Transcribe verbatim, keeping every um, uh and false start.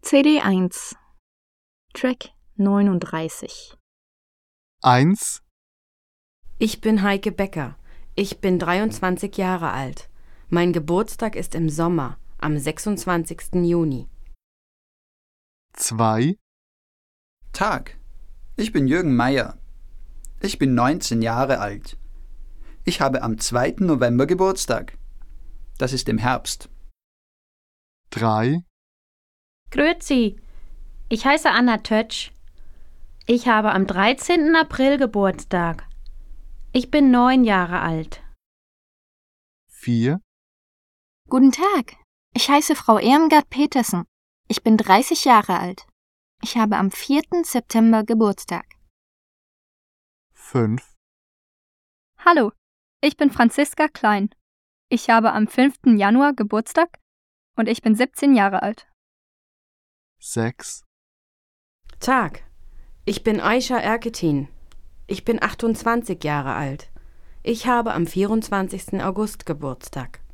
C D eins, Track neununddreißig. eins. Ich bin Heike Becker. Ich bin dreiundzwanzig Jahre alt. Mein Geburtstag ist im Sommer, am sechsundzwanzigsten Juni. zwei. Tag. Ich bin Jürgen Meier. Ich bin neunzehn Jahre alt. Ich habe am zweiten November Geburtstag. Das ist im Herbst. drei. Grüezi, ich heiße Anna Tötsch. Ich habe am dreizehnten April Geburtstag. Ich bin neun Jahre alt. vier. Guten Tag, ich heiße Frau Irmgard Petersen. Ich bin dreißig Jahre alt. Ich habe am vierten September Geburtstag. fünf. Hallo, ich bin Franziska Klein. Ich habe am fünften Januar Geburtstag und ich bin siebzehn Jahre alt. sechs. Tag. Ich bin Aisha Erketin. Ich bin achtundzwanzig Jahre alt. Ich habe am vierundzwanzigsten August Geburtstag.